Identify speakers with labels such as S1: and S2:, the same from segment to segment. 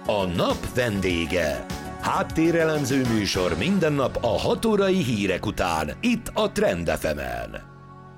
S1: A nap vendége. Háttérelemző műsor minden nap a 6 órai hírek után, itt a Trend FM-en.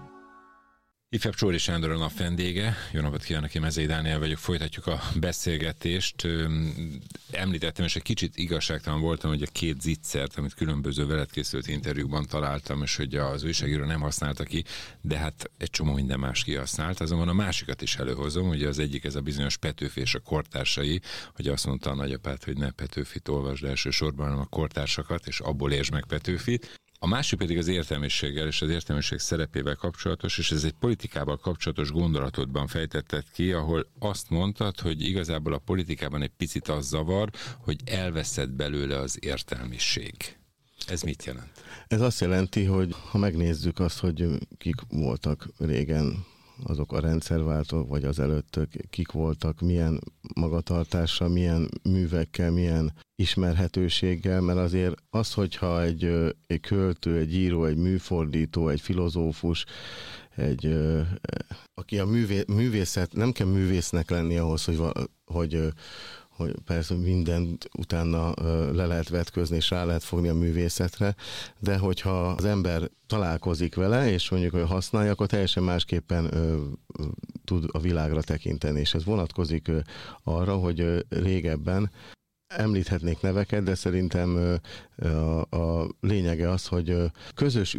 S2: Ifjabb Csóri Sándor a nap vendége. Jó napot kívánok, én Mezei Dániel vagyok. Folytatjuk a beszélgetést. Említettem, és egy kicsit igazságtalan voltam, hogy a két zicsert, amit különböző veled készült interjúkban találtam, és hogy az újságíró nem használta ki, de hát egy csomó minden más kihasznált. Azonban a másikat is előhozom, ugye az egyik ez a bizonyos Petőfi és a kortársai, hogy azt mondta a nagyapát, hogy ne Petőfit olvasd elsősorban, hanem a kortársakat, és abból értsd meg Petőfit. A másik pedig az értelmiséggel és az értelmiség szerepével kapcsolatos, és ez egy politikával kapcsolatos gondolatodban fejtetted ki, ahol azt mondtad, hogy igazából a politikában egy picit az zavar, hogy elveszett belőle az értelmiség. Ez mit jelent?
S3: Ez azt jelenti, hogy ha megnézzük azt, hogy kik voltak régen azok a rendszerváltók, vagy az előttök, kik voltak, milyen magatartással, milyen művekkel, milyen ismerhetőséggel, mert azért az, hogyha egy költő, egy író, egy műfordító, egy filozófus, aki a művészet, nem kell művésznek lenni ahhoz, hogy persze mindent utána le lehet vetközni, és rá lehet fogni a művészetre, de hogyha az ember találkozik vele, és mondjuk, hogy használja, akkor teljesen másképpen tud a világra tekinteni, és ez vonatkozik arra, hogy régebben említhetnék neveket, de szerintem a lényege az, hogy közös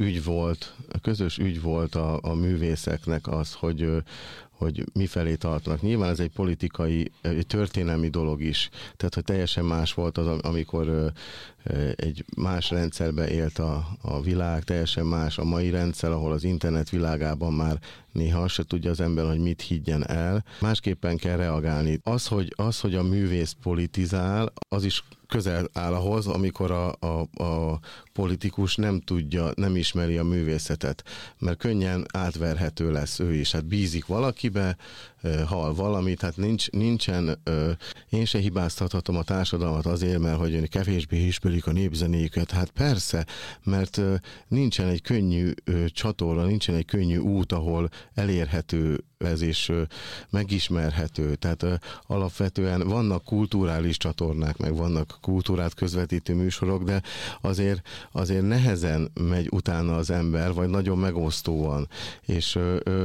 S3: ügy volt a művészeknek az, hogy mifelé tartanak. Nyilván ez egy politikai, egy történelmi dolog is. Tehát, hogy teljesen más volt az, amikor egy más rendszerben élt a világ, teljesen más a mai rendszer, ahol az internet világában már néha azt se tudja az ember, hogy mit higgyen el. Másképpen kell reagálni. Az, hogy a művész politizál, az is közel áll ahhoz, amikor a politikus nem ismeri a művészetet, mert könnyen átverhető lesz ő is. Hát bízik valakibe, hall valamit, hát nincsen, én se hibáztathatom a társadalmat azért, mert hogy kevésbé ismerik a népzenéket. Hát persze, mert nincsen egy könnyű csatorna, nincsen egy könnyű út, ahol elérhető ez is megismerhető. Tehát alapvetően vannak kulturális csatornák, meg vannak kultúrát közvetítő műsorok, de azért nehezen megy utána az ember, vagy nagyon megosztóan. És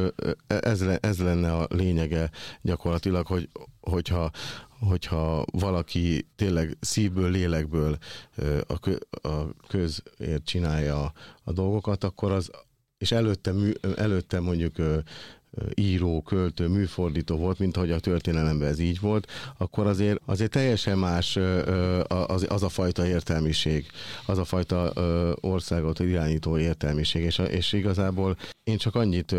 S3: ez lenne a lényege gyakorlatilag, hogyha valaki tényleg szívből, lélekből a közért csinálja a dolgokat, akkor az, és előtte mondjuk író, költő, műfordító volt, mint ahogy a történelemben ez így volt, akkor azért teljesen más az a fajta értelmiség, az a fajta országot irányító értelmiség, és igazából én csak annyit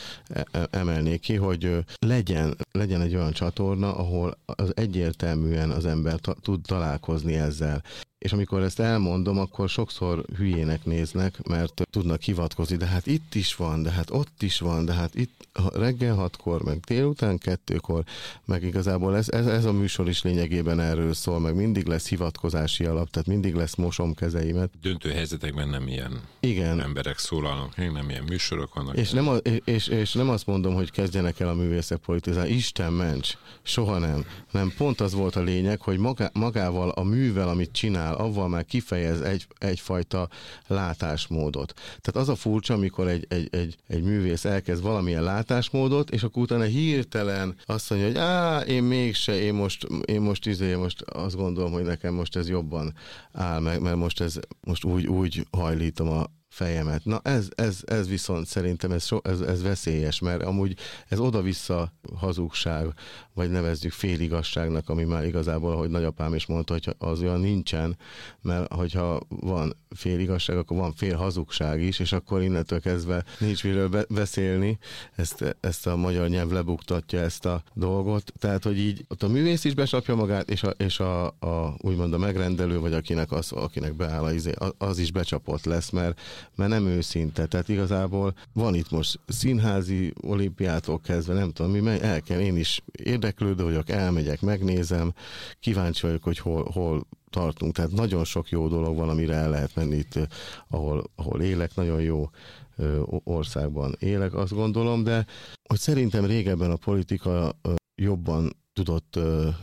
S3: emelnék ki, hogy legyen egy olyan csatorna, ahol az egyértelműen az ember tud találkozni ezzel. És amikor ezt elmondom, akkor sokszor hülyének néznek, mert tudnak hivatkozni, de hát itt is van, de hát ott is van, de hát itt reggel 6-kor, meg délután 2-kor, meg igazából ez a műsor is lényegében erről szól, meg mindig lesz hivatkozási alap, tehát mindig lesz mosom kezeimet.
S2: Döntő helyzetekben nem ilyen emberek szólalnak, nem ilyen műsorok vannak.
S3: És nem azt mondom, hogy kezdjenek el a művészek politizálni, Isten ments, soha nem. Nem, pont az volt a lényeg, hogy magával a művel, amit csinál, avval már kifejez egyfajta látásmódot. Tehát az a furcsa, amikor egy művész elkezd valamilyen látásmódot, és akkor utána hirtelen azt mondja, hogy én most azt gondolom, hogy nekem most ez jobban áll meg, mert most úgy hajlítom a fejemet. Na ez viszont szerintem ez veszélyes, mert amúgy ez oda-vissza hazugság, vagy nevezzük féligasságnak, ami már igazából, ahogy nagyapám is mondta, hogy az olyan nincsen, mert hogyha van féligasság, akkor van fél hazugság is, és akkor innentől kezdve nincs miről beszélni, ezt a magyar nyelv lebuktatja ezt a dolgot, tehát, hogy így ott a művész is becsapja magát, és úgymond a megrendelő, vagy akinek beáll az is becsapott lesz, mert nem őszinte. Tehát igazából van itt most színházi olimpiától kezdve, nem tudom mi, én is érdeklődő vagyok, elmegyek, megnézem, kíváncsi vagyok, hogy hol tartunk. Tehát nagyon sok jó dolog van, amire el lehet menni itt, ahol élek, nagyon jó országban élek, azt gondolom, de hogy szerintem régebben a politika jobban tudott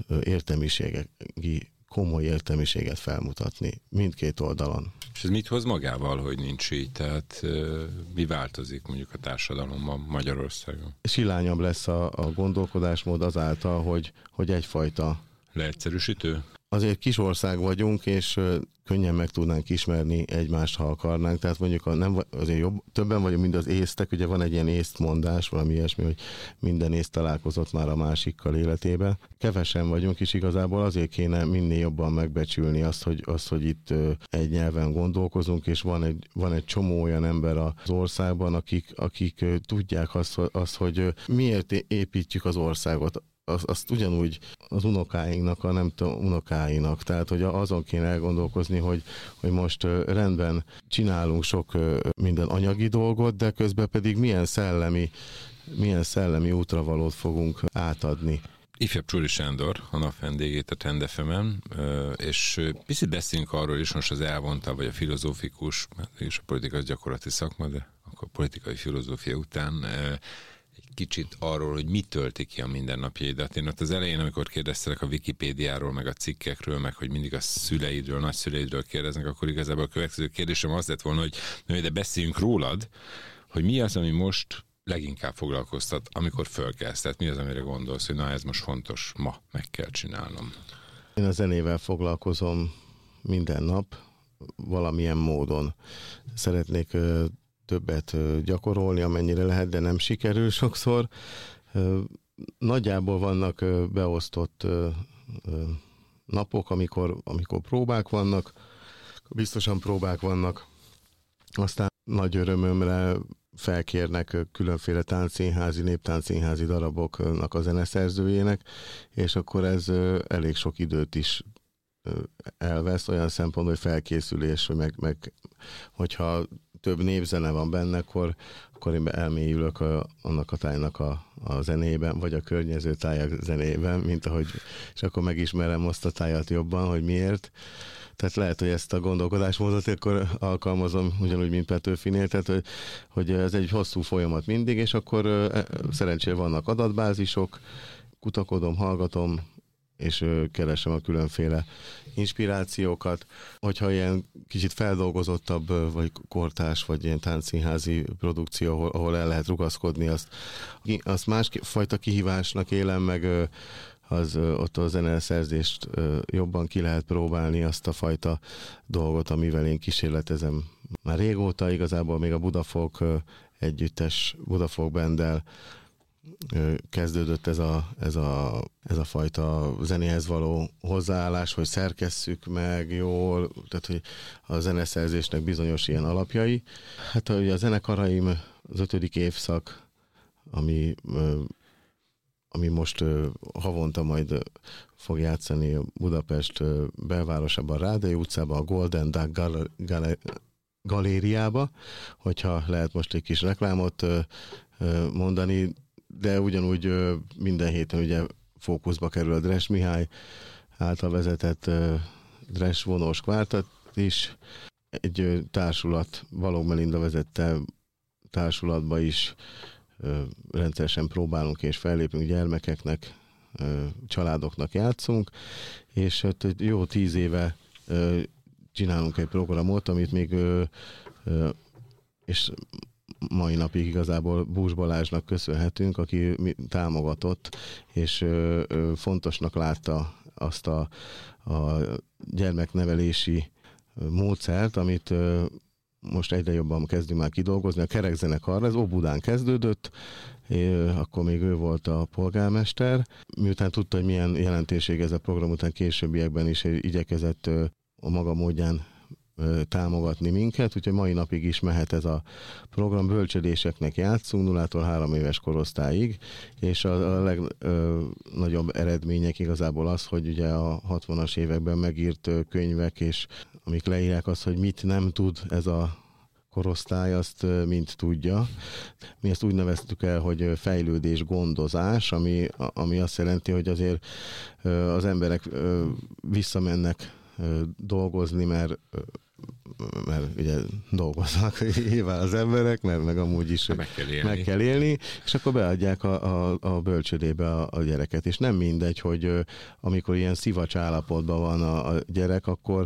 S3: komoly értelmiséget felmutatni mindkét oldalon.
S2: És ez mit hoz magával, hogy nincs így? Tehát mi változik mondjuk a társadalomban Magyarországon?
S3: Silányabb lesz a gondolkodásmód azáltal, hogy egyfajta...
S2: Leegyszerűsítő?
S3: Azért kis ország vagyunk, és könnyen meg tudnánk ismerni egymást, ha akarnánk. Tehát mondjuk azért többen vagyunk, mint az észtek. Ugye van egy ilyen észt mondás, valami ilyesmi, hogy minden észt találkozott már a másikkal életében. Kevesen vagyunk, és igazából azért kéne minél jobban megbecsülni azt, hogy itt egy nyelven gondolkozunk, és van egy csomó olyan ember az országban, akik tudják azt, hogy miért építjük az országot. Azt ugyanúgy az unokáinknak, unokáinak. Tehát, hogy azon kéne elgondolkozni, hogy most rendben csinálunk sok minden anyagi dolgot, de közben pedig milyen szellemi útravalót fogunk átadni.
S2: Ifjabb Csóri Sándor, a nap vendégét a Trend FM-en, és picit beszélünk arról is, most az elvonta, vagy a filozófikus, és a politika az gyakorlati szakma, de akkor politikai filozófia után egy kicsit arról, hogy mi tölti ki a mindennapjaidat. Én ott az elején, amikor kérdeztelek a Wikipédiáról, meg a cikkekről, meg hogy mindig a szüleidről, nagyszüleidről kérdeznek, akkor igazából a következő kérdésem az lett volna, hogy de beszéljünk rólad, hogy mi az, ami most leginkább foglalkoztat, amikor fölkelsz. Tehát mi az, amire gondolsz, hogy na ez most fontos, ma meg kell csinálnom.
S3: Én a zenével foglalkozom minden nap, valamilyen módon. Szeretnék többet gyakorolni, amennyire lehet, de nem sikerül sokszor. Nagyjából vannak beosztott napok, amikor próbák vannak, biztosan próbák vannak. Aztán nagy örömömre felkérnek különféle táncszínházi, néptáncszínházi daraboknak a zeneszerzőjének, és akkor ez elég sok időt is elvesz, olyan szempontból, hogy felkészülés, hogy meg hogyha több népzene van benne, akkor én elmélyülök annak a tájnak a zenében, vagy a környező tájak zenében, mint ahogy, és akkor megismerem azt a tájat jobban, hogy miért. Tehát lehet, hogy ezt a gondolkodásmódot akkor alkalmazom ugyanúgy, mint Petőfinél, tehát hogy ez egy hosszú folyamat mindig, és akkor szerencsére vannak adatbázisok, kutakodom, hallgatom, és keresem a különféle inspirációkat. Hogyha ilyen kicsit feldolgozottabb, vagy kortárs, vagy ilyen táncszínházi produkció, ahol el lehet rugaszkodni, azt másfajta kihívásnak élem meg, ott a zeneszerzést jobban ki lehet próbálni, azt a fajta dolgot, amivel én kísérletezem már régóta, igazából még a Budafolk együttes, Budafolk Banddel kezdődött ez a fajta zenéhez való hozzáállás, hogy szerkesszük meg jól, tehát hogy a zeneszerzésnek bizonyos ilyen alapjai. Hát ugye a zenekaraim az 5. évszak, ami most havonta majd fog játszani a Budapest belvárosában, Rádai utcában, a Golden Duck galériába, hogyha lehet most egy kis reklámot mondani, de ugyanúgy minden héten ugye fókuszba kerül a Dres Mihály által vezetett Dres vonós kvártet is. Egy társulat, Balogh Melinda vezette társulatba is rendszeresen próbálunk és fellépünk gyermekeknek, családoknak játszunk, és jó 10 éve csinálunk egy programot, amit még és mai napig igazából Bús Balázsnak köszönhetünk, aki támogatott, és fontosnak látta azt a gyermeknevelési módszert, amit most egyre jobban kezdünk már kidolgozni. A kerekzenekarra, ez Óbudán kezdődött, akkor még ő volt a polgármester. Miután tudta, hogy milyen jelentőség ez a program, után későbbiekben is igyekezett a maga módján támogatni minket, úgyhogy mai napig is mehet ez a program. Bölcsödéseknek játszunk 0-tól 3 éves korosztályig, és a legnagyobb eredmények igazából az, hogy ugye a 60-as években megírt könyvek, és amik leírják azt, hogy mit nem tud ez a korosztály, azt mind tudja. Mi ezt úgy neveztük el, hogy fejlődés gondozás, ami azt jelenti, hogy azért az emberek visszamennek dolgozni, mert mert ugye dolgoznak nyilván az emberek, mert meg amúgy is meg kell élni, és akkor beadják a bölcsődébe a gyereket. És nem mindegy, hogy amikor ilyen szivacs állapotban van a gyerek, akkor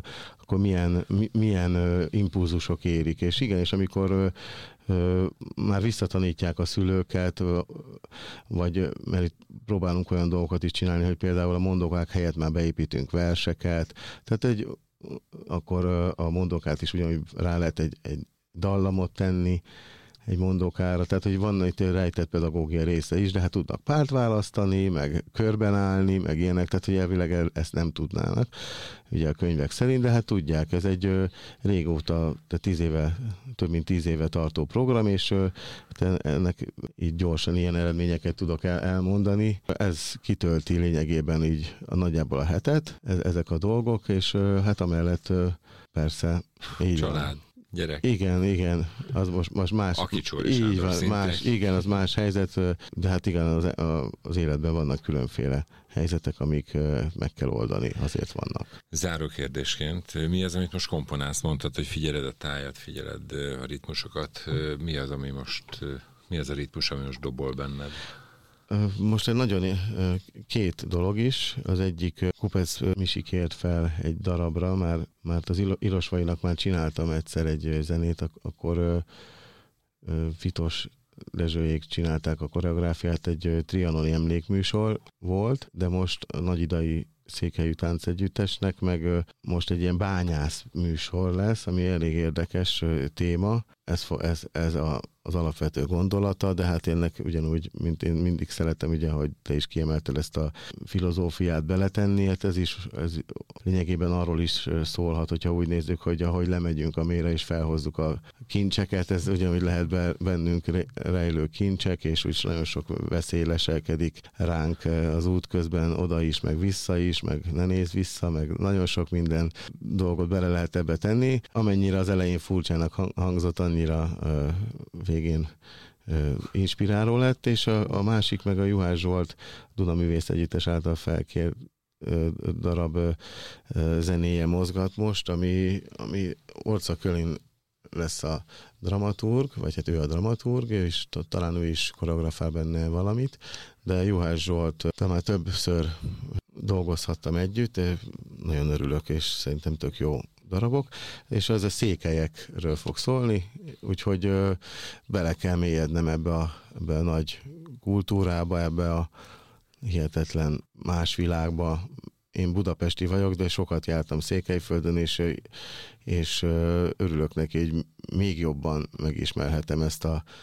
S3: milyen impulzusok érik. És igen, és amikor már visszatanítják a szülőket, vagy mert itt próbálunk olyan dolgokat is csinálni, hogy például a mondókák helyett már beépítünk verseket, tehát akkor a mondókát is ugyanúgy rá lehet egy dallamot tenni egy mondókára, tehát hogy van itt rejtett pedagógia része is, de hát tudnak párt választani, meg körben állni, meg ilyenek, tehát hogy elvileg ezt nem tudnának, ugye a könyvek szerint, de hát tudják, ez egy régóta, tehát több mint 10 éve tartó program, és ennek így gyorsan ilyen eredményeket tudok elmondani. Ez kitölti lényegében így nagyjából a hetet, ezek a dolgok, és hát amellett persze így
S2: család.
S3: Van.
S2: Gyerek.
S3: Igen, az most más.
S2: Aki Csóri Sándor
S3: más, igen, az más helyzet, de hát igen, az életben vannak különféle helyzetek, amik meg kell oldani, azért vannak.
S2: Záró kérdésként, mi az, amit most komponálsz? Mondtad, hogy figyeled a tájat, figyeled a ritmusokat. Mi az a ritmus, ami most dobol benned?
S3: Most egy nagyon két dolog is. Az egyik Kupec Misi kért fel egy darabra, mert az Irosvainak már csináltam egyszer egy zenét, akkor Fitos Dezsőjék csinálták a koreográfiát, egy trianoni emlékműsor volt, de most a Nagyidai Székhelyű Táncegyüttesnek meg most egy ilyen bányász műsor lesz, ami elég érdekes téma. Ez az alapvető gondolata, de hát ennek ugyanúgy, mint én mindig szeretem, ugye, hogy te is kiemelted ezt a filozófiát beletenni, hát ez lényegében arról is szólhat, hogyha úgy nézzük, hogy ahogy lemegyünk a mélyre és felhozzuk a kincseket, ez ugyanúgy lehet bennünk rejlő kincsek, és úgy nagyon sok veszély leselkedik ránk az út közben, oda is, meg vissza is, meg ne nézz vissza, meg nagyon sok minden dolgot bele lehet ebbe tenni. Amennyire az elején furcsának hangzott, annyira végén inspiráló lett, és a másik meg a Juhász Zsolt Duna Művész Együttes által felkért darab zenéje mozgat most, ami Orca Kölin lesz a dramaturg, vagy hát ő a dramaturg, és talán ő is koreografál benne valamit, de Juhász Zsolt már többször dolgozhattam együtt, nagyon örülök, és szerintem tök jó darabok, és az a székelyekről fog szólni, úgyhogy bele kell mélyednem ebbe a nagy kultúrába, ebbe a hihetetlen más világba. Én budapesti vagyok, de sokat jártam Székelyföldön, és örülök neki, hogy még jobban megismerhetem ezt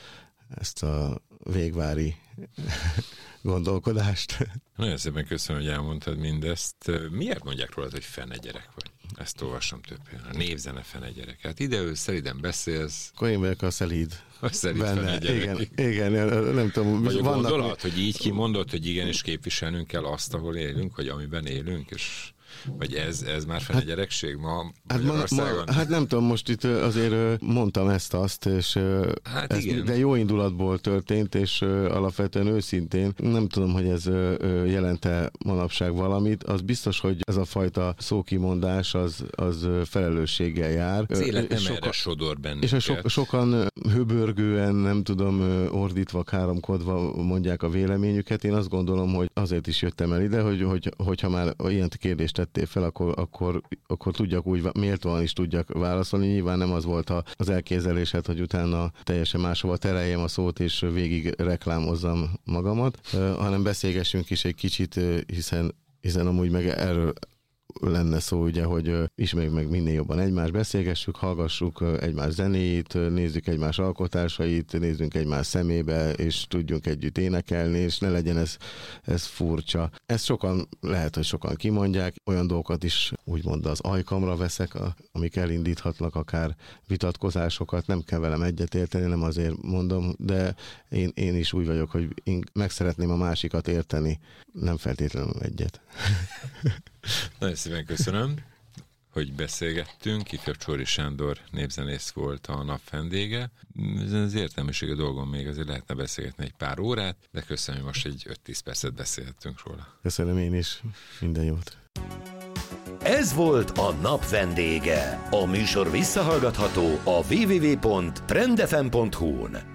S3: a végvári gondolkodást.
S2: Nagyon szépen köszönöm, hogy elmondtad mindezt. Miért mondják rólad, hogy fene gyerek vagy? Ezt olvastam több helyen. A névzene fene gyerek. Hát ide szeliden beszélsz.
S3: Akkor én vagyok a szelíd.
S2: A szelíd fene gyerek.
S3: Igen, nem tudom.
S2: Vagy a gondolat, hogy így kimondod, hogy igenis képviselnünk kell azt, ahol élünk, vagy amiben élünk, és vagy ez már fene gyerekség ma Magyarországon?
S3: Hát nem tudom, most itt azért mondtam ezt-azt, és de jó indulatból történt, és alapvetően őszintén nem tudom, hogy ez jelente manapság valamit. Az biztos, hogy ez a fajta szókimondás az felelősséggel jár.
S2: Az élet nem erre sodor bennünket.
S3: És sokan hőbörgően, nem tudom, ordítva, káromkodva mondják a véleményüket. Én azt gondolom, hogy azért is jöttem el ide, hogyha már ilyen kérdést tettél fel, akkor tudjak úgy, méltóan is tudjak válaszolni. Nyilván nem az volt az elképzelésed, hogy utána teljesen máshova tereljem a szót, és végig reklámozzam magamat, hanem beszélgessünk is egy kicsit, hiszen amúgy meg erről lenne szó, ugye, hogy ismerjük meg minél jobban egymást, beszélgessük, hallgassuk egymás zenéit, nézzük egymás alkotásait, nézzünk egymás szemébe, és tudjunk együtt énekelni, és ne legyen ez furcsa. Ezt lehet, hogy sokan kimondják, olyan dolgokat is úgymond az ajkamra veszek, amik elindíthatnak akár vitatkozásokat, nem kell velem egyetérteni, nem azért mondom, de én is úgy vagyok, hogy én meg szeretném a másikat érteni, nem feltétlenül egyet.
S2: Nagyon szépen köszönöm, hogy beszélgettünk. Ifjabb Csóri Sándor népzenész volt a nap vendége. Az értelmiségi dolgon még azért lehetne beszélgetni egy pár órát, de köszönöm, hogy most egy 5-10 percet beszélhettünk róla.
S3: Köszönöm én is, minden jót.
S1: Ez volt a nap vendége. A műsor visszahallgatható a www.trendfm.hu-n.